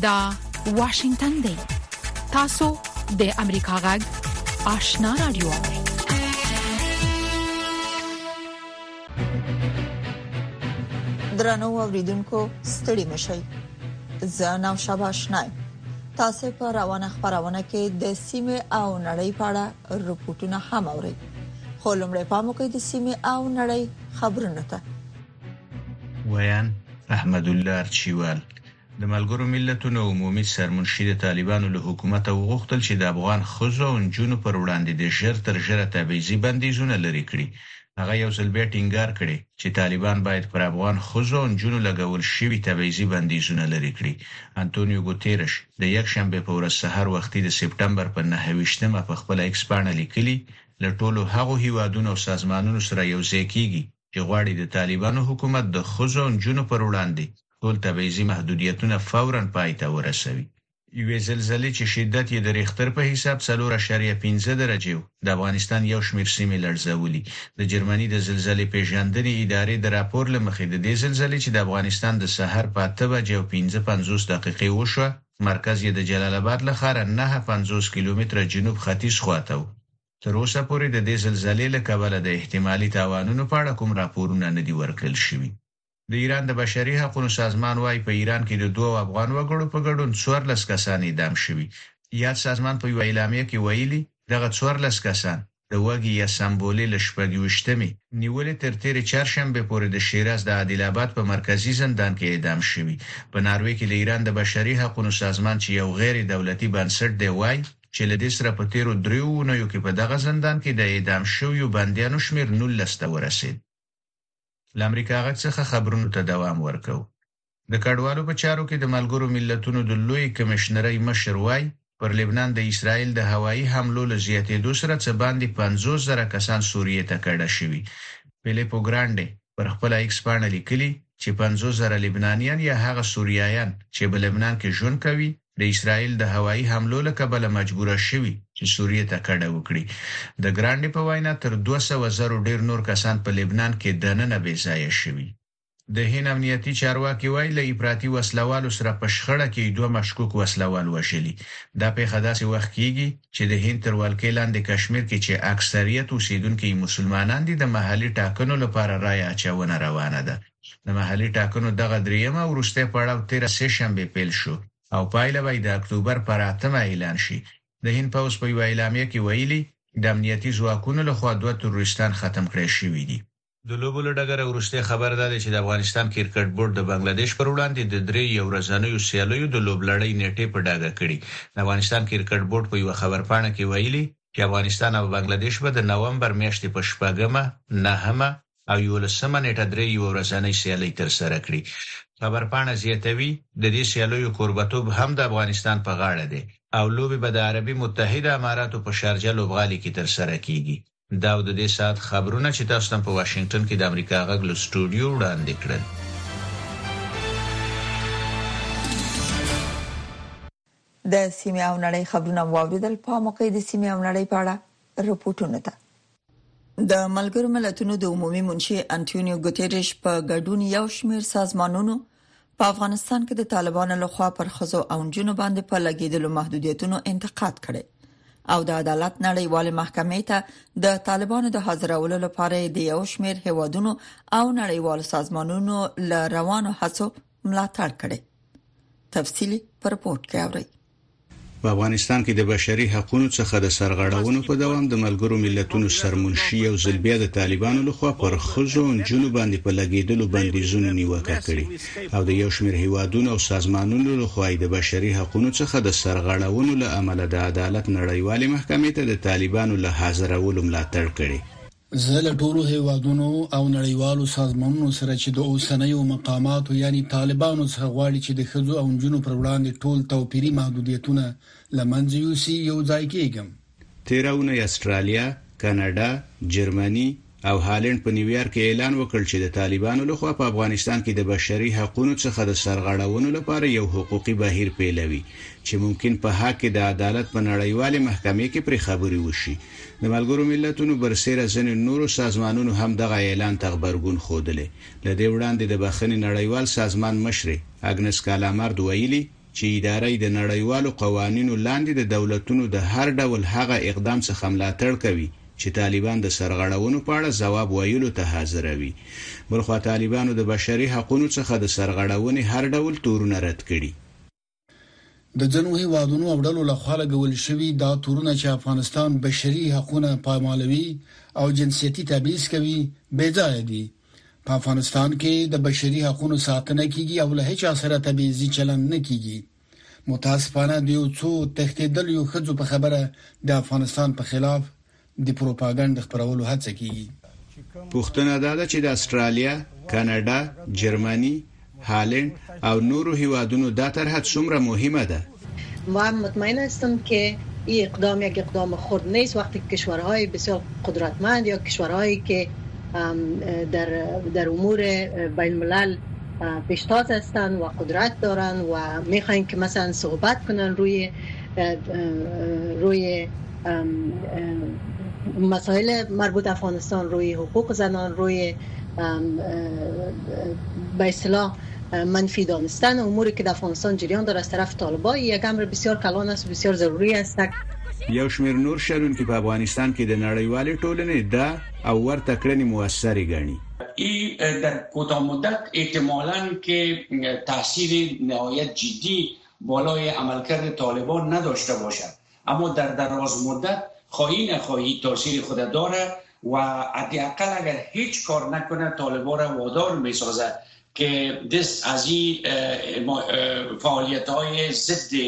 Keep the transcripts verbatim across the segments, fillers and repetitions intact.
دا واشنگتن دی. تاسو د امریکا غږ آشنا رادیو. درنو اوریدونکو ستړي مشئ. زه نو شابه آشنای. تاسو په روانه خبرونه کې د سیمه او نړۍ په اړه رپورټونه هم اورئ. خو لمړی پام وکړئ د سیمه او نړۍ خبرونه ته. ویان احمد الله ارچیوال د ملګرو ملتونو عمومي سرمنشي د طالبانو له حکومت وغوښتل چې د افغان ښځو او نجونو پر وړاندې د ژر تر ژره تبعیضي بندیزونه لري کړي. هغه یو ځل بیا ټینګار کړي چې طالبان باید پر افغان ښځو او نجونو لګول شوي تبعیضي بندیزونه لري کړي. انټونیو ګوتيرش د یک شنبه په ورځ سحر وختي د سپټمبر په نهه ویشتمه په خپل ایکس باندې لیکلي له ټولو هغو هیوادونو او سازمانونو سره یو ځای کیږي چې غواړي د طالبانو حکومت د ښځو او نجونو پر وړاندې ټول تبعیضي محدودیتونه فوراً پای ته ورسوي. یوې زلزلې چې شدت یې د ریختر په حساب څلور اعشاریه پنځه درجه و د افغانستان یو شمېر سیمې لړزولي. د جرمني د زلزلې پیژندنې ادارې د راپور له مخې د دې زلزلې چې د افغانستان د سحر په اته بجې او پنځه پنځوس دقیقې وشوه، مرکز یې د جلال آباد له ښاره نهه پنځوس کیلومتره جنوب ختیځ خواته و. تر اوسه پورې د دې زلزلې له کبله د احتمالي تاوانونو په اړه کوم راپورونه نه دي ورکړل شوي. د ایران د بشري حقوقو سازمان وايي په ایران کې د دوه افغان وګړو په ګډون څوارلس کسان اعدام شوي. یاد سازمان په یو اعلامیه کې ویلي دغه څوارلس کسان د وګي یا سمبولې له شپږویشتمې نیولې تر تیرې چهارشنبه پورې د شیراز د عادل آباد په مرکزی زندان کې اعدام شوي. په ناروې کې د ایران د بشري حقوقو سازمان چې یو غیر دولتي بنسټ دی وايي چې له دې سره په تیرو دریو اونیو کې په دغه زندان کې د اعدام شویو بندیانو شمېر نولس ته ورسید. له امریکا غږ څخه خبرونو ته دوام ورکوو. د کډوالو په چارو کې د ملګرو ملتونو د لوی کمشنرۍ مشر وايي پر لبنان د اسرائیل د هوایي حملو له زیاتېدو سره څه باندې پنځوس زره کسان سوریې ته کډه شوي. فیلیپو ګرانډي پر خپل ایکس باندې لیکلي چې پنځوس زره لبنانیان یا هغه سوریایان چې په لبنان کې ژوند کوي د اسرائیل د هوایي حملو له کبله مجبور شوي چې سوریې ته کډه وکړي. د ګرانډي په وینا تر دوه سوه زره ډیر نور کسان په لبنان کې دننه بې ځایه شوي. د هند امنیتي چارواکي وایي له افراطي وسلوالو سره په شخړه کې دوه مشکوک وسلوال وشلي. دا پیښه داسې وخت کېږي چې د هند تر ولکې لاندې کشمیر کې چې اکثریت اوسیدونکي مسلمانان دي د محلي ټاکنو لپاره رایه اچونه روانه ده. د محلي ټاکنو دغه دریمه وروستۍ پړاو تېره سه شنبه پیل شو او پایله به د اکتوبر پر اتمه اعلان شي. د هند پوځ په یو اعلامیه کې ویلي د امنیتي ځواکونو لخوا دوه تروریستان ختم کړي شوي دي. د لوبو له ډګره وروستۍ خبر ده چې د افغانستان کرکټ بورډ د بنگلاديش پر وړاندې د درې یو ورځنیو سیالیو د لوبلړۍ نیټې په ډاګه کړې. د افغانستان کرکټ بورډ په یو خبرپاڼه کې ویلي چې افغانستان او بنگلاديش به د نومبر میاشتې په شپږمه، نهمه او یولسمه نیټه درې یو ورځنۍ سیالۍ ترسره کړي. خبرپاڼه زیاتوي د دې سیالیو کوربتوب هم د افغانستان په غاړه دی او لوبي به د عربي متحده اماراتو په شارجه لوبغالي کې ترسره کیږي. دا د دې سات خبرونه چې تاسو ته په واشنگټن کې د امریکا غږ له سټوډیو وړاندې کړل. د سیمه او نړۍ خبرونه واوریدل. په موقع د سیمه او نړۍ په اړه رپورټونه ده. د ملګرو ملتونو د عمومي منشي انټونیو ګوتيرش په ګډون یو شمېر سازمانونو په افغانستان کې د طالبانو لخوا پر ښځو او نجونو باندې په لګیدلو محدودیتونو انتقاد کړي او د عدالت نړیوال محکمې ته د طالبانو د حاضرولو لپاره د یو شمېر هیوادونو او نړیوال سازمانونو له روانو هڅو ملاتړ کړي. تفصیلی په رپورت کې اورئ. په افغانستان کې د بشري حقوقو څخه د سرغړونو په دوام د ملګرو ملتونو سرمنشي او ځلبیا د طالبانو لخوا پر ښځو او نجونو باندې په لګیدلو بندیزونه نیوکه کړي او د یو شمېر هیوادونو او سازمانونو لخوا د بشري حقوقو څخه د سرغړونو له امله د عدالت نړیوالې محکمې ته د طالبانو له حاضرولو ملاتړ کړي. زه له ټولو هیوادونو او نړیوالو سازمانونو سره چې د اوسنیو مقاماتو یعنی طالبانو څخه غواړي چې د ښځو او نجونو پر وړاندې ټول توپیري محدودیتونه لمنځه یوسي یو ځای کېږم. تیراونه استرالیا، کاناډا، جرمني او هالند په نیویارک کې اعلان وکړ چې د طالبانو لخوا په افغانستان کې د بشري حقوقو څخه د سرغړونو لپاره یو حقوقي بهیر پیلوي چې ممکن په حق د عدالت په نړیوالې محکمې کې پر خبري وشي. د ملګرو ملتونو برسېره ځینې نورو سازمانونو هم دغه اعلان ته خبرګون خوده. لدې وړاندې د بخښنې نړیوال سازمان مشر اګنس کالامارد ویلي چې ادارې د نړیوالو قوانینو لاندې د دولتونو د هر ډول هغه اقدام څخه ملاتړ کوي چې طالبان د سرغړونو په اړه ځواب ویلو ته حاضروي. بلخو طالبانو د بشري حقوقو څخه د سرغړونې هر ډول تورونه رد کړي. د ځینو هیوادونو او ډلو لخوا لګول شوي دا تورونه چې افغانستان بشري حقوقونه پامالوي او جنسيتي تبعیض کوي بې ځایه دي. په افغانستان کې د بشري حقوقو ساتنه کیږي او له هیڅ اثر تبعیضي چلند نه کیږي. متاسفانه د یو څو تښتېدل یو خځو په خبره د افغانستان په خلاف د پروپاګاندا خپرولو هڅه کیږي. پوښتنه دا ده چې د استرالیا، کاناډا، جرمني، هالند او نورو هیوادونو دا طرح څومره مهمه ده. ما مطمئن هستم که این اقدام یک اقدام خرد نیست وقتی کشورهای بسیار قدرتمند یا کشورهایی که در در امور بین الملل پیشتاز هستند و قدرت دارن و میخواین که مثلا صحبت کنن روی روی مسائل مربوط افغانستان، روی حقوق زنان، روی به اصطلاح منفی دانستن اموری که در افغانستان جریان داره از طرف طالبان، یک امر بسیار کلان است، بسیار ضروری است. یو شمیر نور شرونکي په افغانستان کې د نړیوالې ټولنې دا او ورته کړنې موثرې ګڼي. ای در کوتاه مدت احتمالاً که تاثیر نهایت جدی بالای عملکرد طالبان نداشته باشد، اما در دراز مدت خواهی نخواهی تاثیر خود داره و حداقل اگر هیچ کار نکنه طالبان را وادار میسازد که دست از این فعالیت‌های ضد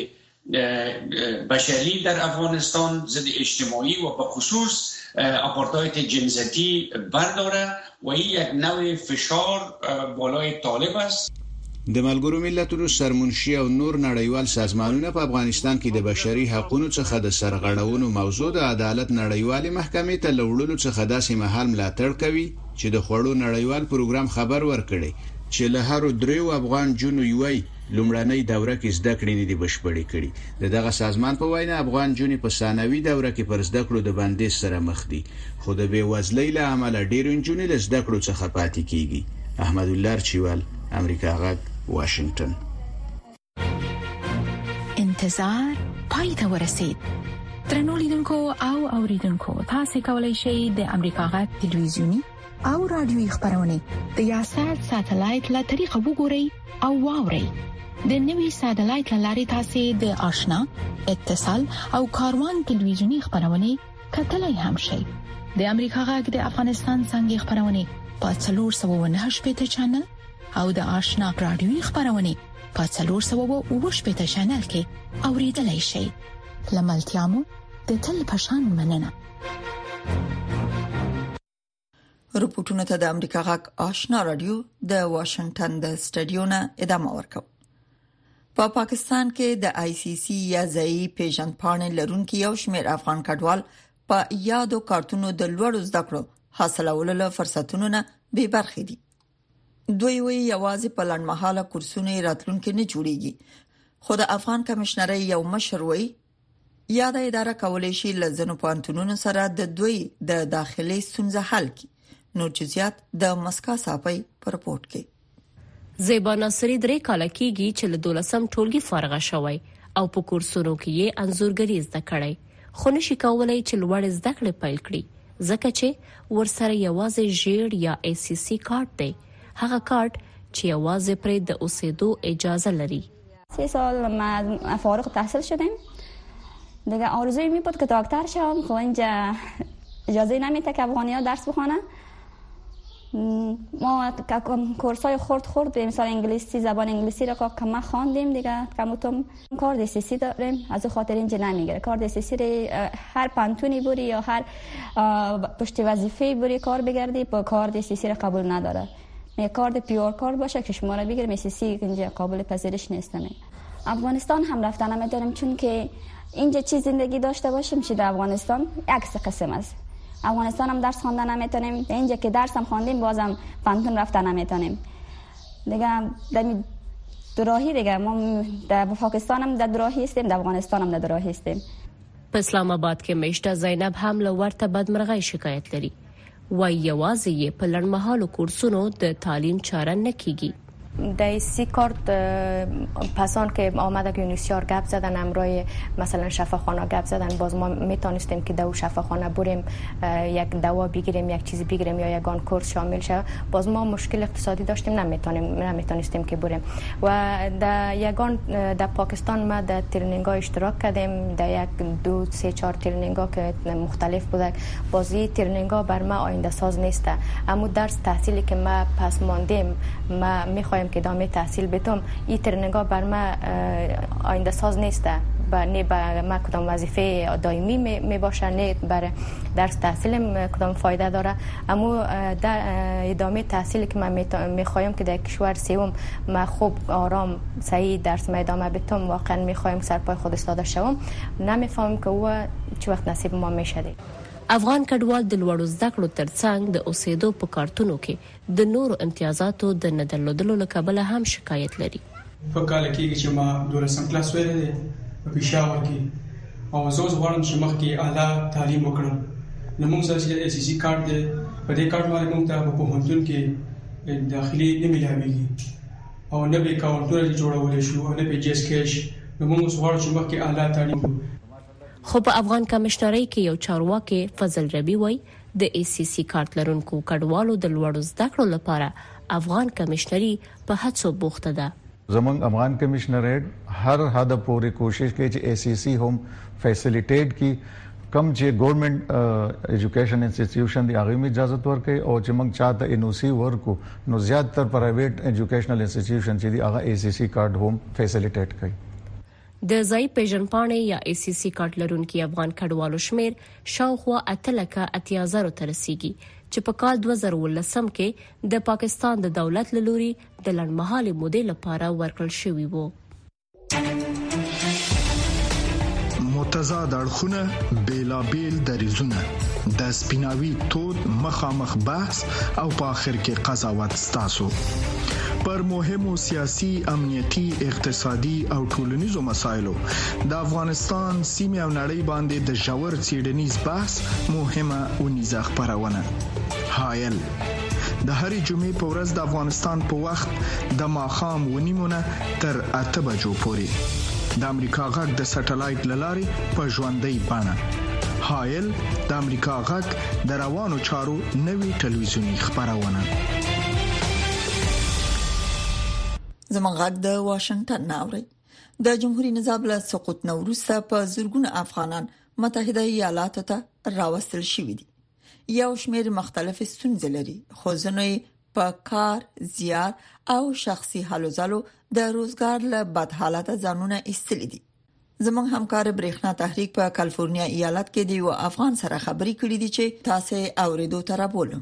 بشری در افغانستان، ضد اجتماعی و به خصوص آپارتاید جنسیتی برداره و این یک نوع فشار بالای طالب است. د ملګرو ملتونو سرمنشي او نور نړیوال سازمانونه په افغانستان کې د بشري حقوقو څخه د سرغړونو موضوع د عدالت نړیوالې محکمې ته لوړلو څخه داسې مهال ملاتړ کوي چې د خوړو نړیوال پروګرام خبر ورکړي چې له هر دریو افغان جنو یوي لومړنۍ دوره کې زده کړې نه دي بشپړې کړي. د دغه سازمان په وینا افغان جنې په ثانوي دوره کې پر زده کړو د بندیز سره مخ دي، خو د بې وزلۍ له امله ډېر جنې له زده کړو څخه پاتې کیږي. احمد الله چوال، امریکا غږ، واشنگټن. انتظار پای ته ورسید. درنو لیدونکو او اوریدونکو، تاسو کولی شئ د امریکا غږ ټلویزیونی او رادیوي خبرونه د یاشات ساتلایت له طریقو وګورئ او واورئ. د نوي ساتلایت لارې تاسو د آشنا، اتصال او کاروان ټلویزیونی خبرونه کتلای هم شئ. د امریکا غږ د افغانستان څنګه خبرونه په څلور سوه و نهه شپږ چینل او د آشنا رادیوي خبرونه په څلور سوه و اوه شپږ چینل کې اوریدلای شئ. لملتيامو د تل پشان مننه. رپورټونه ته د امریکا غږ آشنا رادیو د واشنگټن د سټډیو نه ادامه ورکو. په پا پاکستان کې د آی سی سی یا ځای پیژندپاڼې لرونکي یو شمېر افغان کډوال په یادو کارتونو د لوړو زده کړو حاصلولو له فرصتونو نه بې برخې دي. دوی وی یوازې په لړمحاله کورسونو راتلونکي نه جوړیږي، خو د افغان کمشنري یو مشر وی یاد اداره کولای شي لزنو پانتونونو سره د دوی د داخلي ستونزې حل کړي. نور جزئیات د مسکا صاحب په رپورت کې. زیبا ناصری درې کاله کېږي چې له دولسم ټولګي فارغه شوی او په کورسونو کې یې انځورګري زده کړې، خو نشي کولای چې لوړ زده کړې پیل کړي ځکه چې ورسره یوازې ژیړ یا ای سی سی کارت دی، هغه کارت چې یوازې پرې د اوسېدو اجازه لري. سه سال ما فارغ التحصیل شدم دیگه. آرزوی می بود که دکتر شم، خب اینجا اجازه نمیده که افغانی‌ها درس بخونن. ما کورسای خرد خرد به مثال انگلیسی، زبان انگلیسی را که ما خواندیم دیگه. کموتم کارت سی سی داریم، از خاطر اینجا نمیگیره. کارت سی سی هر پانتونی بوری یا هر پشت وظیفه بوری کار بگردی با کارت سی سی را قبول نداره. می کارت پیور کارت باشه که شما را بگیریم، سی سی اینجا قابل پذیرش نیستم. افغانستان هم رفتن نمیداریم چون که اینجا چی زندگی داشته باشیم چی در افغانستان عکس قسم است. افغانستان هم درس خواندن نمیتونیم، اینجا که درس هم خواندیم بازم پانتون رفتن نمیتونیم دیگه. در دراهی دیگه ما در پاکستان هم در دراهی هستیم، در افغانستان هم در دراهی هستیم. په اسلام آباد کې میشته زینب هم له ورته بدمرغۍ شکایت لري. وایي یوازې یې په لړمحالو کورسونو د تعلیم چاره نه کیږي. در سی کارت پسان که آمده که یونیسیار گپ زدن امرای مثلا شفاخانه گپ زدن، باز ما میتونستیم که دو شفاخانه بریم یک دوا بگیریم، یک چیزی بگیریم یا یگان کورس شامل شه. باز ما مشکل اقتصادی داشتیم، نمیتونیم نمیتونستیم که بریم. و در یگان در پاکستان ما در ترنینگ ها اشتراک کردیم، در یک دو سه چهار ترنینگ ها که مختلف بوده. بازی ترنینگ ها بر ما آینده ساز نیست. اما درس تحصیلی که ما پس ماندیم، ما میخوایم که ادامه تحصیل بتم، این ترنینگ ها بر ما آینده ساز نیست. با نه با ما کدام وظیفه دائمی می باشه، نه بر درس تحصیل کدام فایده داره. اما در ادامه تحصیلی که من میخوایم که در کشور سوم ما خوب آرام صحیح درس ما ادامه بتم، واقعا میخوایم سرپای خود ایستاده شوم، نمیفهمم که او چه وخت نصیب ما میشه. افغان کډوال د لوړو زده کړو ترڅنګ د اوسېدو په کارتونو کې د نورو امتیازاتو د نه درلودلو له کبله هم شکایت لري. په کال کې چې ما دولسم کلاس ویل دي په پېښور کې، او زه اوس غواړم چې مخکې اعلی تعلیم وکړم. نو موږ سره چې ایس سی کارت دی، په دې کارت باندې موږ ته په پوهنتون کې داخلي نه ملاويږي او نه به کاونټر جوړول شو او نه به جیس کېش. نو موږ اوس غواړو چې مخکې اعلی تعلیم. خو په افغان کمشنرۍ کې یو چارواکي فضل ربی وای د ای سی سی کارت لرونکو کډوالو د لوړو زده کړو لپاره افغان کمشنري په هڅو بوخته ده. زمونږ افغان کمشنریټ هر حد پورې کوشش کوي چې ای سی سی هم فیسیلیټیټ کی کم چې ګورنمنت ایجوکیشن انسټیټیوشن دی هغه می اجازه ورکړي او چې موږ چاته ان او سی ورکو نو زیات تر پرایویټ ایجوکیشنل انسټیټیوشن چې دی هغه ای سی سی کارت هم فیسیلیټیټ کوي. د ځای پیژنپاڼې یا ای سی سی کارت لرونکي افغان کډوالو شمیر شاوخوا اتلکه اتیا زره ته رسیږي چې په کال دوه زره ولسم کې د پاکستان د دولت له لوري د لنډمهالې مودې لپاره ورکړل شوی وو. متضاد اړخونه، بیلابیل دریزونه، د سپیناوي تود مخامخ بحث او په آخر کې قضاوت ستاسو پر مهمو سیاسي، امنیتي، اقتصادي او ټولنیزو مسایلو د افغانستان سیمه او نړۍ باندې د ژور څېړنیز بحث مهمه ونیزه خبرونه. حایل د هرې جمعې په ورځ د افغانستان په وخت د ماښام ونیمونه تر اته بجو پورې د امریکا غږ د سټلایټ لاري په ژوندۍ بڼه. حایل د امریکا غږ د روانو چارو نوي ټلویزیونی خبرونه. زموږ غږ د واشنگټن ناوړي. د جمهوریت نظام له سقوط نه وروسته په زورګونه افغانان متحده ایالاتو ته راوستل شوي دي. یو شمېر مختلف ستونزې لري، خو ځینې په کار، زیار او شخصي حالو ځلو د روزګار له بد حالت ځانونه ایستلي دي. زموږ همکار برېښنا تحریک په کالیفورنیا ایالت کې دی او افغان سره خبرې کړې دي چې تاسو اوریدو تر بولم.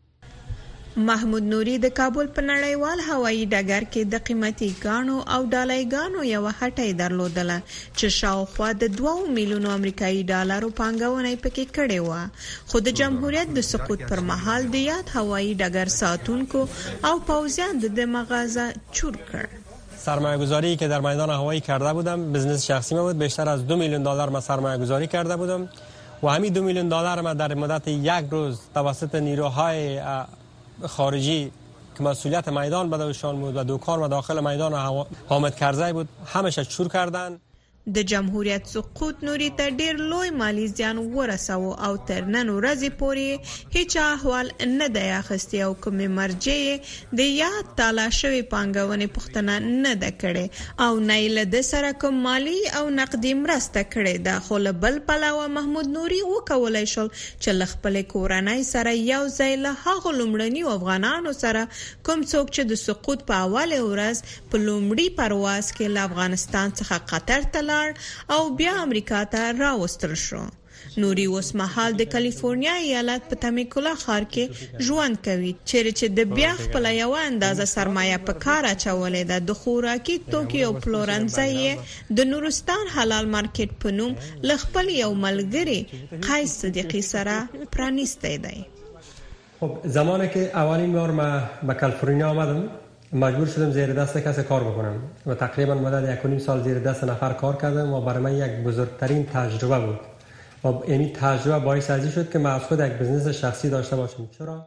محمود نوري د کابل په نړیوال هوایي ډګر کې د قیمتي ګاڼو او ډالایګانو یو هټۍ درلودله چې شاوخوا د دوه میلیونو امریکایي ډالرو پانګونه پکې کړې و. خو د جمهوریت د سقوط پر مهال د یاد هوایي ډګر ساتونکو او پوځیان د مغازه چور کړ. سرمایه گذاری که در میدان هوایی کرده بودم بزنس شخصی ما بود. بیشتر از دو میلیون دلار ما سرمایه گذاری کرده بودم و همین دو میلیون دلار ما در مدت یک روز توسط نیروهای خارجی که مسئولیت میدان به دوشان بود و دکان و داخل میدان حامد کرزی بود همش چور کردن. د جمهوریت سقوط نوري ته ډیر لوی مالی زیان ورساو او تر نن ورځې پورې هیڅ احوال نه دی اخیستی او کوم مرجع د یاد تالا شوی پانګونې پختنه نه ده کړې او نه له د سره کوم مالی او نقدي مرسته کړې ده. خو له بل پلوه محمود نوري وکولای شول چې خپل کورنۍ سره یو ځای له هغه لومړني افغانانو سره کوم څوک چې د سقوط په اوله ورځ په لومړي پرواز کې له افغانستان څخه قطر ته او بیا امریکا ته راوستل شو. نوري اوس مهال د کالیفورنیا ایالت په تمیکولا ښار کې ژوند کوي چیرې چې د بیا خپل یو اندازه سرمایه په کار اچولې ده. د خوراکي توکي او پلورنځي د نورستان حلال مارکیټ په نوم ل خپل یو ملګری قیس صدیقی سره پرانیسته دی. خب زمانی که اولین بار ما به کالیفرنیا آمدم مجبور شدم زیر دست کسی کار بکنم و تقریبا مدت یک و نیم سال زیر دست نفر کار کردم و برای من یک بزرگترین تجربه بود و این تجربه باعث ازی شد که من از خود یک بزنس شخصی داشته باشم. چرا؟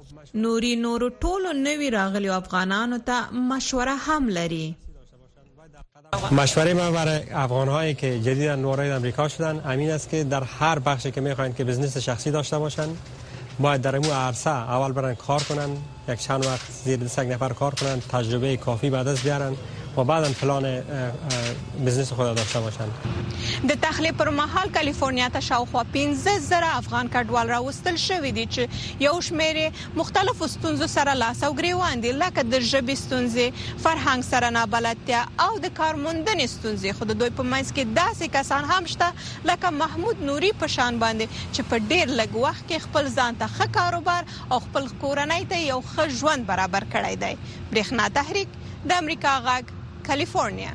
نوري نورو ټولو نوي راغلي افغانانو ته مشوره هم لري. مشوره ما برای افغان‌هایی که جدیداً وارد آمریکا شدن امین است که در هر بخشی که می‌خواهند که بزنس شخصی داشته باشند باید در این عرصه اول برن کار کنن، یک چند وقت زیر دست یک نفر کار کنن، تجربه کافی بعد از بیارن و بعداً پلان بزنس خود داشته باشند. د تخلیه پر مهال کالیفرنیا ته شاوخوا پنځه زره افغان کډوال راوستل شوی دي چې یو شمېر مختلفو ستونزو سره لاس او ګریوان دي، لکه د ژبې ستونزې، فرهنګ سره نابلدتیا او د کارموندنې ستونزې. خو د دوی په منځ کې داسې کسان هم شته لکه محمود نوري په شان باندې چې په ډیر لږ وخت کې خپل ځان ته ښه کاروبار او خپل کورنۍ ته یو ښه ژوند برابر کړی دی. برېښنا تحریک د امریکا غږ کالیفورنیا.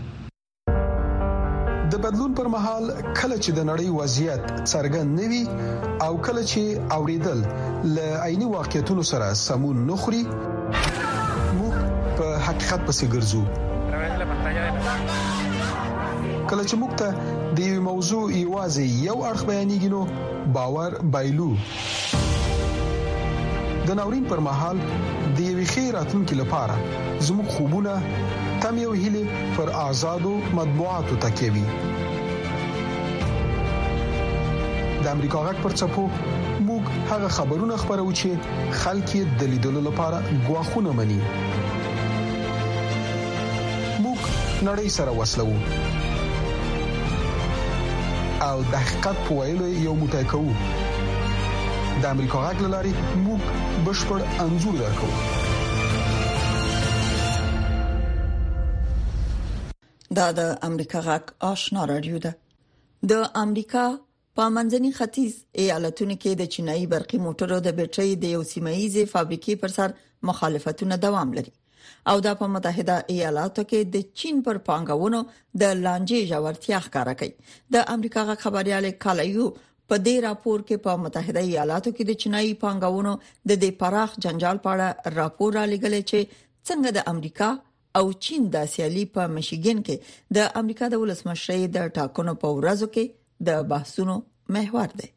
د بدلون پر مهال کله چې د نړۍ وضعیت څرګند نوي او کله چې اوریدل ل عیني واقعیتونو سره سمون نخري موږ په حقیقت پسې ګرځو. کله چې موږ ته د یو موضوع یوازې یو اړخ بیانېږي نو باور بایلو. د ناورین پر مهال د یوې ښې راتلونکې لپاره زموږ خوبونه تم یو هیله پر آزادو مطبوعاتو تکیوي. د امریکا غږ پر چپو موږ هغه خبرونه خبرو چې خلک د لیدلو لپاره غواخونه مني. موږ نړۍ سره وصلو او د حقیقت په ویلو یو موټی کوو. د امریکا غږ لاري موږ بشپړ انځور درکو. دا د امریکا غږ آشنا رادیو ده. د امریکا په منځني ختیځ ایالتونو کې د چینایي برقي موټرو د بیټرۍ د یو سیمایي فابریکې پر سر مخالفتونه دوام لري او دا په متحده ایالاتو کې د چین پر پانګونو د لانجې ژورتیا ښکاره کوي. د امریکا غږ خبريال کالایو په دې راپور کې په متحده ایالاتو کې د چینایي پانګونو د دې پراخ جنجال په اړه راپور را لګلې چې څنګه د امریکا او چین د سیالي په میشیګن کې د امریکا د ولسمشرۍ د ټاکنو په ورځو کې د بحثونو محور دی.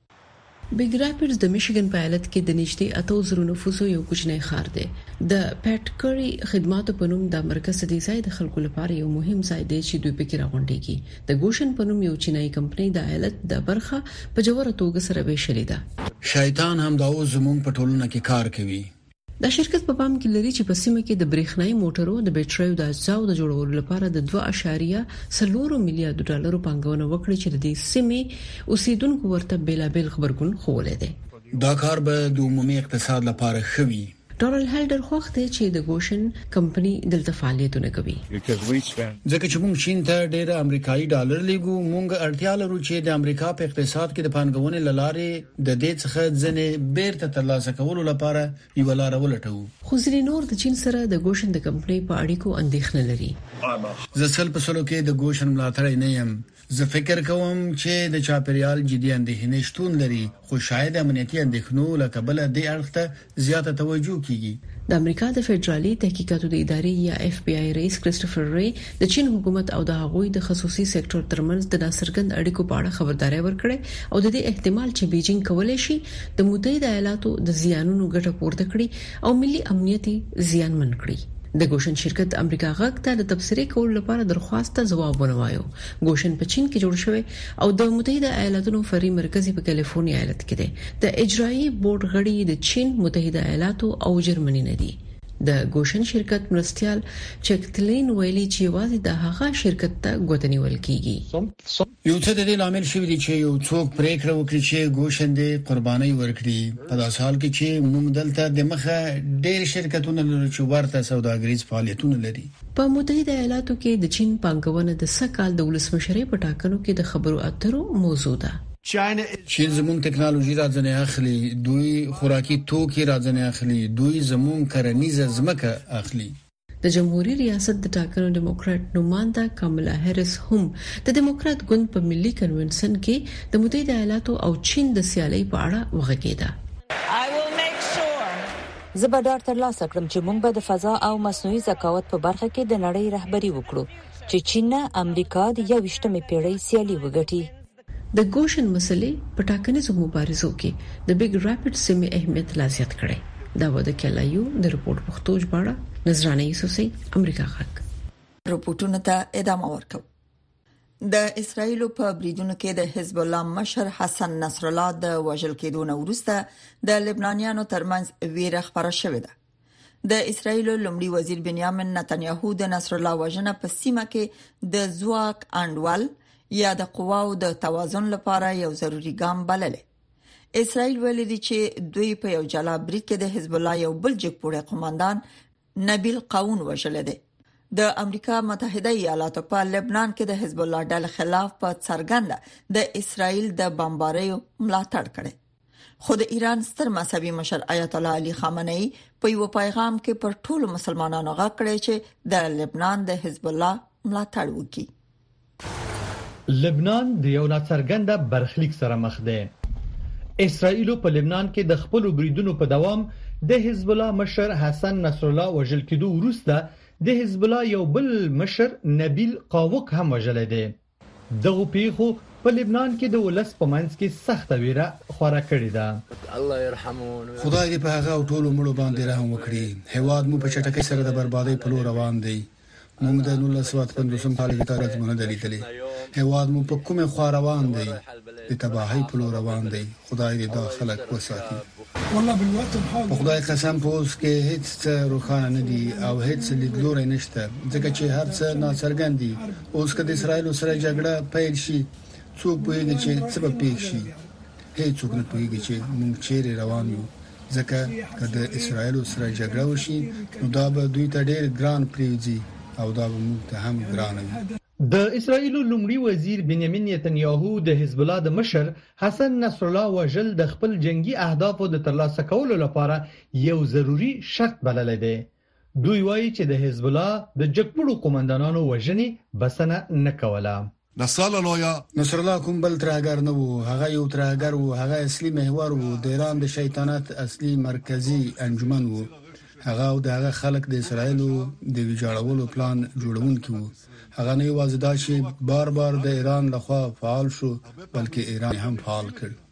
بیگ راپیډز د میشیګن په ایالت کې د نږدې اته زره نفوسو یو کوچنی ښار دی. د پټکری خدماتو په نوم د مرکز د ځای د خلکو لپاره یو مهم ځای دی چې دوی پکې راغونډيږي. د ګوشن په نوم یو چینایي کمپنۍ د ایالت د برخه په جوړه توګه سره ویشلې ده. شیطان هم دا اوس زموږ په ټولنه کې کار کوي. دا شرکت په پام کې لري چې په سیمه کې د برېښنايي موټرو د بیټریو د اجزاو د جوړولو لپاره د دوه اعشاریه څلور میلیارډ ډالرو پانګونه وکړي چې د سیمې اوسیدونکو ورته بیلابل خبرګون خوولې ده. دا کار به د عمومي اقتصاد لپاره ښوي. ډونالد هلډر خوښ دی چې د ګوشن کمپنی دلته فعالیتونه کوي. ځکه چې موږ چین ته ډېر امریکایي ډالر لګو، موږ اړتیا لرو چې د امریکا په اقتصاد کې د پانګونې لارې د دې څخه ځنې بیرته ترلاسه کولو لپاره یو لار ولټو. خو ځینې نور د چین سره د ګوشن د کمپنی په اړیکو اندېښنه لري. زه سل په سلو کې د ګوشن ملاتړی نه یم. زه فکر کوم چې د چاپیریال جدي اندېښنې شتون لري، خو شاید امنیتي اندېښنو لکه بل د اړخ ته زیاته توجه کیږي. د امریکا د فدرالي تحقیقاتو د ادارې یا اف بی آی رئیس کریسټوفر ری د چین حکومت او د هغوی د خصوصي سکتور ترمنځ د ناڅرګند اړیکو په اړه خبرداري ورکړه او د دې احتمال چې بیجینګ کولای شي د متحده ایالاتو د زیانونو ګټه پورته کړي او ملي امنیت زیانمن کړي. د ګوشن شرکت امریکا غږ ته د تبصرې کولو لپاره درخواست ته جواب ونوایو. ګوشن په چین کې جوړ شوی او د متحده ایالاتونو فرعي مرکزي په کالیفورنیا ایالت کې دی. د اجرایي بورډ غړي د چین، متحده ایالاتو او جرمني نه دي. د ګوشن شرکت مرستيال چکتلین ویلي چې یوازې د هغه شرکت ته غوښتنې ولکېږي. یو څه د دې لامل شوی دی چې یو څوک پریکړه وکړي چې ګوشن د قرباني ورکړي په داسې حال کې چې موږ دلته د مخه ډېر شرکتونه لري چې ورته سوداګریز فعالیتونه لري. په متحده ایالاتو کې د چین پانګونه د سکهال د ولسمشرۍ په ټاکنو کې د خبرو اترو موضوع ده. چین زمون ټکنالوژي راځنه اخلي، دوی خوراکي توکي راځنه اخلي، دوی زمون کرنیزه ځمکه اخلي. د جمهوریت ریاست د ټاکنو ډیموکرات نماینده کاملا هریس هم د ډیموکرات ګوند په ملي کنونسن کې د متحده ایالاتو او چین د سیالۍ په اړه وغږیده. زه به ډاډ ترلاسه کړم چې موږ به د فضا او مصنوعي ذکاوت په برخه کې د نړۍ رهبری وکړو چې چین نه امریکا د یوویشتمې پیړۍ سیالي وګټي. د ګوشن مسلې په ټاکنیزو مبارزو کې د بیگ راپیډ سیمې اهمیت لا زیات کړي. دا وده کلایو د رپورت پښتو ژباړه نظرانه یوسفزۍ امریکا غاک رپورټونه ته ادامه ورکوي. د اسرایل په بریدونو کې د حزب الله مشر حسن نصر الله د وژل کېدو نه وروسته د لبنانیانو ترمنځ ویره خبره شوې ده. د اسرایل لومړي وزیر بنیامین نتنیاهو د نصر الله وژنه په سیمه کې د ځواک انډول یا د قواو د توازن لپاره یو ضروری ګام بللی. اسرائیل ویلي دی چې دوی په یو جلا برید کې د حزب الله یو بل جګپوړی قوماندان نبیل قاون وژل دی. د امریکا متحده ایالاتو په لبنان کې د حزب الله ډلې خلاف په څرګنده د اسرائیل د بمباریو ملاتړ کړي. خو د ایران ستر مذهبي مشر آیت الله علي خامنه‌ای په یو پیغام کې پر ټولو مسلمانانو غږ کړی چې د لبنان د حزب الله ملاتړ وکړي. لبنان د یو ناڅرګنده برخلیک سره مخ دی. اسرائیل په لبنان کې د خپل بریدونو په دوام د حزب الله مشر حسن نصر الله وژل کېدو وروسته د حزب الله یو بل مشر نبیل قاوق هم وژل دی. دغه پیښو په لبنان کې د ولس په منځ کې سخت ویره خورا کړې ده. الله يرحمه. خدای دې په هغه ټولو مړو باندې رحم وکړي. هواد مو په چټکۍ سره د بربادۍ په لور روان دی. موږ د نولس سوه پنځوس کال کې تاریخ مونږ دلیدلې. هواد مو په کومه خوا روان دی، د تباہی په لور روان دی. خدای دې دا خلک وساتي. والله بالوطن په خدای قسم په اوس کې هیڅ څه روښانه نه دي او هیڅ لیدلوري نشته، ځکه چې هر څه ناڅرګند دي. اوس که د اسرایل سره جګړه پیل شي، څوک پوهیږي چې څه به پیښ شي. هیڅوک نه پوهیږي چې موږ چیرې روان یو، ځکه که د اسرایل سره جګړه وشي نو دا به دوی ته ډېر ګران پریږدي او دا به موږ ته هم ګران وي. د اسرائیل لومړي وزیر بنیامین نتنیاهو د حزب الله د مشر حسن نصر الله وژل د خپل جنگي اهدافو د ترلاسه کولو لپاره یو ضروری شرط بللی دی. دوی وایي چې د حزب الله د جګپړو قومندانانو وژنې بسنه نه کوله. نصر الله کوم بل ترهګر نه وو، هغه یو ترهګر وو. هغه اصلي محور وو، د ایران د شیطانت اصلي مرکزی انجمن وو. هغه او دغه خلک د اسرایل د ویجاړولو پلان جوړونکي وو. هغه نه یوازې دا چې بار بار د ایران لخوا فعال شو، بلکې ایران هم فعال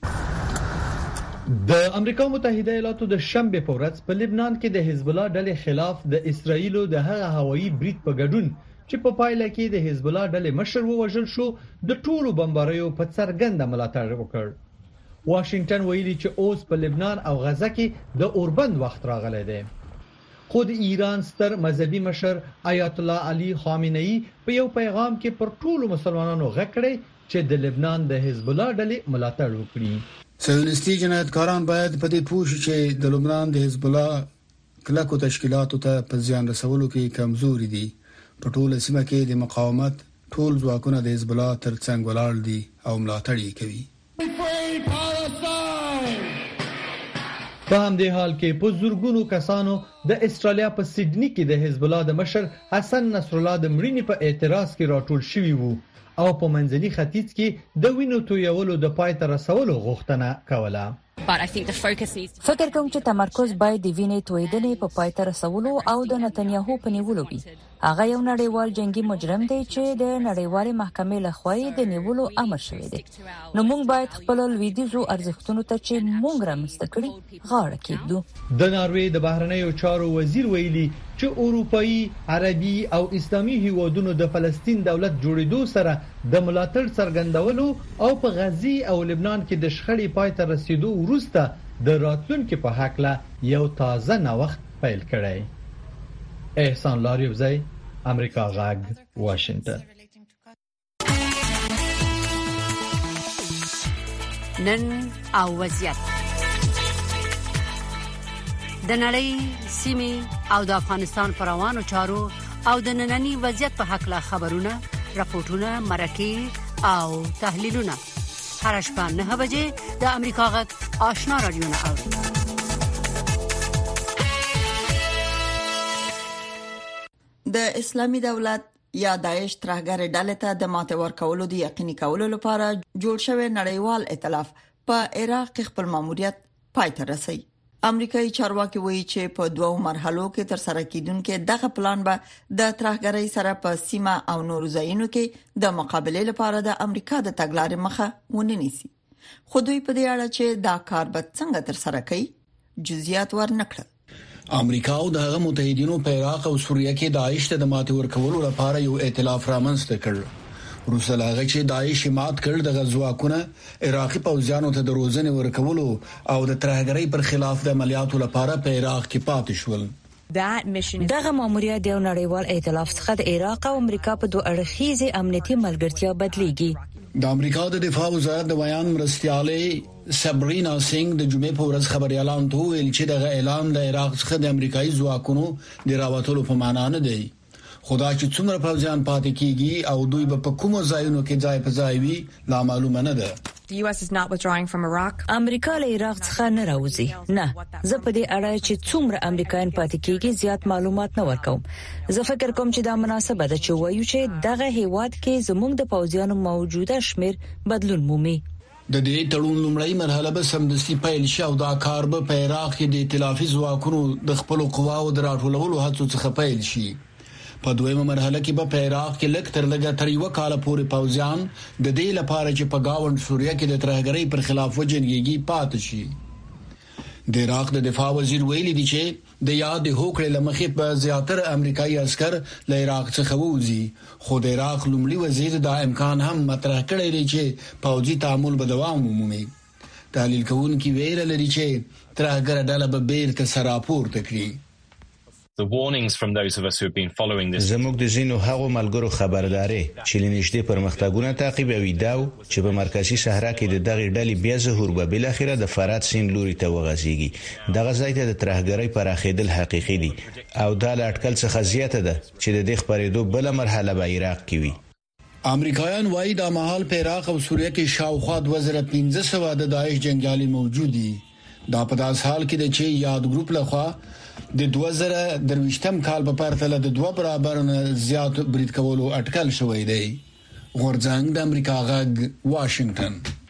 کړ. د امریکا متحده ایالاتو د شنبه په ورځ په لبنان کې د حزب الله ډلې خلاف د اسرایل د هغه هوایي برید په ګډون چې په پایله کې د حزب الله ډلې مشر ووژل شو، د ټولو بمباریو په څرګنده ملاتړ وکړ. واشنگټن ویلي چې اوس په لبنان او غزه کې د اوربند وخت راغلی دی. خود ایران ستر مذهبي مشر آیت الله علي خامنه‌ای په یو پیغام کې پر ټولو مسلمانانو غږ کړی چې د لبنان د حزب الله ډلې ملاتړ وکړي. صهیونیستي جنایتکاران باید په دې پوه شي چې د لبنان د حزب الله کلکو تشکیلاتو ته په زیان رسولو کې کمزوري دي. په ټوله سیمه کې د مقاومت ټول ځواکونه د حزب الله ترڅنګ ولاړ دي او ملاتړ یې کوي. په همدې حال کې په زورګونو کسانو د استرالیا په سیډنی کې د حزب الله د مشر حسن نصر الله د مړینې په اعتراض کې راټول شوي وو او په منځني ختیځ کې د وینو تویولو د پای ته رسولو غوښتنه کوله. فکر کوم چې تمرکز باید د وینې تویدنې په پای ته رسولو او د نتنیاهو په نیولو وي. هغه یو نړیوال جنگي مجرم دی چې د نړیوالې محکمې لخوا د نیولو امر شوی دی. نو موږ باید خپل لویدیزو ارزښتونو ته چې موږ رامنځته کړي غاړه کېږدو. د ناروې د بهرنیو چارو وزیر ویلي چې اروپאי، عربي او اسلامي هیوادونو د فلسطین دولت جوړېدو سره د ملاتړ څرګندولو او په غزي او لبنان کې د شخړې پای ته رسیدو وروسته د راتلونکو په حق له یو تازه نوښت پیل کړی. احسان لاریوزی، امریکا غږ، واشنگټن. نن او وضعیت د نړۍ سیمې او د افغانستان پر روانو چارو او د ننني وضعیت په حق له خبرونه، راپورټونه، مرکې او تحلیلونه هر شپه نه بجې د امریکا غږ آشنا رادیو نه اوري. د اسلامي دولت یا داعش ترهګر ډلې ته د ماته ورکولو د یقیني کولو لپاره جوړ شوی نړیوال ائتلاف په عراق کې خپل ماموریت پای ته رسوي. امریکایي چارواکي وایي چې په دوو مرحلو کې تر سره کیدونکو دغه پلان به د ترهګرۍ سره په سیمه او نورو ځایونو کې د مقابله لپاره د امریکا د تګلارې مخه ونه نیسي. خو دوی په دې اړه چې دا کار به څنګه تر سره کوي جزئیات ورنکړل. امریکا او دغه متحدینو په عراق او سوریه کې داعش ته د ماتې ورکولو لپاره یو ائتلاف رامنځته کړ. روسه لاغه چې داعش مات کړ د غزواکونه عراقي پوځیانو ته د روزنې ورکولو او د ترهګرۍ پر خلاف د عملیاتو لپاره په عراق کې پاتې شول. دغه ماموریت د نړیوال ائتلاف څخه د عراق او امریکا په دوه اړخیزه امنیتي ملګرتیا بدلیږي. د امریکا د دفاع وزارت د بیان مرستياله سابرینا سنگ د جمعې په ورځ خبري اعلان ته ویل چې دغه اعلان د عراق څخه د امریکایي ځواکونو د راوټولو په معنا نه دی. خدا چې څومره پوځیان پاتې کیږي او دوی په کومو ځایونو کې ځای په ځای وي لا معلومه نه ده. The U S is not withdrawing from Iraq. امریکا له عراق څخه نه راوځي. نه، زه په دې اړه چې څومره امریکایان پاتې کیږي زیات معلومات نه ورکوم. زه فکر کوم چې دا مناسبه ده چې وایو چې دغه هیواد کې زموږ د پوځیانو موجوده شمیر بدلون مومي. د دې تړون لومړی مرحله به سمدستي پیل شي او دا کار به په عراق کې د ائتلافي ځواکونو د خپل قواو د راټولولو هڅو څخه پیل شي. په دویمه مرحله کې به په عراق کې لږ تر لږه تر یو کال پورې پوځیان د دې لپاره چې په گاوند سوریه کې د ترهګرۍ پر خلاف وجنګيږي پاتې شي. د عراق د دفاع وزیر ویلي دی چې د یاد هوکړې لمخې په زیاتره امریکایي عسكر له عراق څخه ووزي، خو د عراق لومړي وزیر دا امکان هم مطرح کړی دی چې پوځي تعامل به دوام ومومي. تحلیل کوونکي ویل لري چې ترهګر ډله به بیرته سراپور تکړي. The warnings from those of us who have been following this زموږ د زینو هغو ملګرو خبرداري چې لنیشته پرمختګونه تعقیبوي دا چې په مرکزی صحرا کې د دغه ډلې بیا ظهور به بل اخره د فرات سین لوري ته وغځيږي. دغه ځای ته د ترهګرۍ پراخېدل حقيقي دي او دا لاټکل څخه زیاته ده چې د دې خبرېدو بل مرحله به عراق کې وي. امریکایان وايي د مهال په عراق او سوریه کې شاوخوا دوه زره پنځه سوه د داعش جنگیالي موجود دي. دا په داس حال کې د چې یاد ګروپ لخوا د دوه زره درويشتم کال په پرتله د دوه برابر نه زیات برید کولو اټکل شوی دی. غورځنګ د امریکا غږ واشنگټن.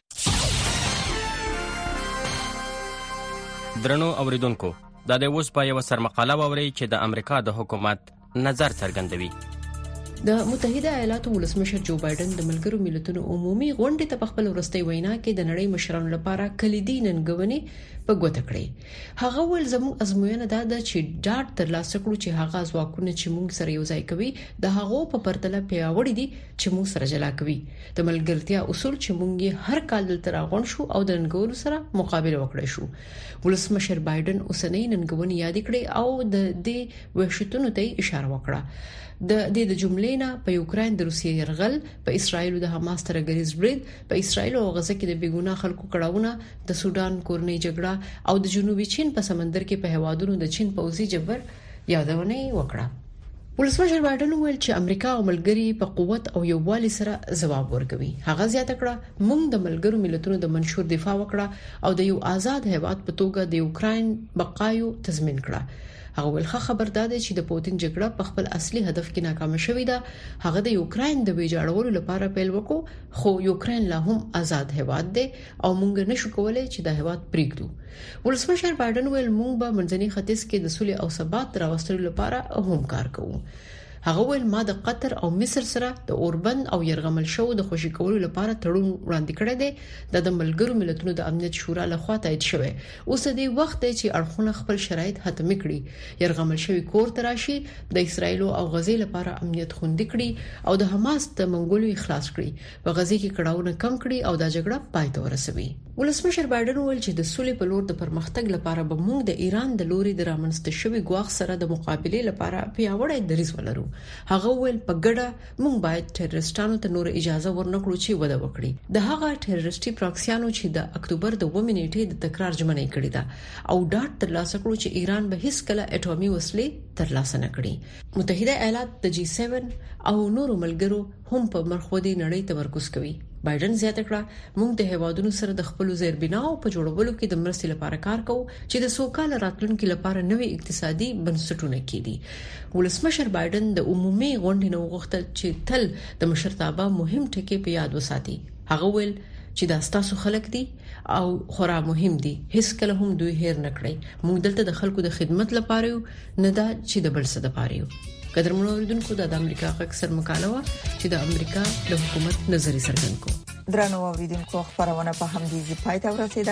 درنو اوریدونکو دا د اوس په یو سرمقاله ووري چې د امریکا د حکومت نظر څرګندوي. د متحده ایالاتو ولسمشر جو بایدن د ملګرو ملتونو عمومي غونډې ته په خپل ورستۍ وینا کې د نړۍ مشرانو لپاره کلیدي ننګونې په ګوته کړې. هغه ول زموږ ازموینه دا ده چې ډاټ ترلاسه کړو چې هغه ځواکونه چې موږ سره یو ځای کوي د هغه په پرتله پیاوړي دي چې موږ سره جلا کوي. د ملګرتیا اصول چې موږ هر کال دلته راغون شو او د ننګونو سره مقابله وکړای شو. ولسمشر بایدن اوسنۍ ننګونې یاد کړې او د دې وحشتونو ته اشاره وکړه. د دې د جملې نه په یوکرين د روسیې يرغل، په اسرایل د حماس ترګریز برید، په اسرایل او غزه کې د بیګناه خلکو کړهونه، د سودان کورنۍ جګړه او د جنوبي چین په سمندر کې په هوادونو د چین پوځي جبر یادونه وکړه. ولسمشر بایدن ویل چې امریکا او ملګری په قوت او یووالي سره ځواب ورکوي. هغه زیاته کړه موږ د ملګرو ملتونو د منشور دفاع وکړه او د یو آزاد هیواد په توګه د یوکرين بقایو تضمین کړه. هغه ولخه خبر داده چې د پوتین جګړه په خپل اصلي هدف کې ناکام شوې ده. هغه د یوکرين د ویجاړولو لپاره پیل وکړو، خو یوکرين لا هم آزاد هیواد دی او موږ نشو کولای چې دا هیواد پریږدو. ولسمشر بایدن ویل موږ به منځني ختیځ کې د صلح او ثبات راوستلو لپاره هم کار کوو. هغه ویل ما د قطر او مصر سره د اوربند او يرغمل شو د خوشی کولو لپاره تړون وړاندې کړی دی. د ملګرو ملتونو د امنیت شورا لخوا تایید شوی. اوس د وخت دی چې اړخونه خپل شرایط حتمی کړي، يرغمل شوی کور تراشي، د اسرایل او غزې لپاره امنیت خوندي کړي او د حماس د منګولو اخلاص کړي، په غزې کې کړهونه کم کړي او دا جګړه پای ته ورسوي. ولسمشر بایدن ویل چې د سولې په لور د پرمختګ لپاره به موږ د ایران د لوري د رامنځته شوی ګواښ سره د مقابله لپاره پیاوړی دریځ ولرو. هغه ویل په ګډه موږ باید ټیررستانو ته نور اجازه ورنکړو چې وده وکړي. د هغه ټیررستي پراکسیانو چې د اکتوبر د اووه نیټې د تکرار ژمنې کړې ده او ډاټ ترلاسه کړو چې ایران به هیڅ کله اټومي وسلې ترلاسه نه کړي. متحده ایالات د جی سیون او نورو ملګرو هم په مرخودي نړۍ تمرکز کوي. بایدن زیاته کړه موږ د هوادونو سره د خپل زیربناو په جوړولو کې د مرستې لپاره کار کوو چې د سوکاله راتلونکو لپاره نوې اقتصادي بنسټونه کېدي. ولسمشر بایدن د عمومي غونډې نو غوښتل چې تل د مشرتابه مهم ټکي په یاد وساتي. هغه ویل چې دا ستاسو خلک دي او خورا مهم دي، هیڅ کله هم دوی هیر نه کړئ. موږ دلته د خلکو د خدمت لپاره یو، نه دا چې د بل څه لپاره یو. قدرمنو اوریدونکو د امریکا غږ سر مکالمه چې د امریکا د حکومت نظر څرګند کو. درنو اوریدونکو خبرونه په همدې ځای پای ته ورسیده.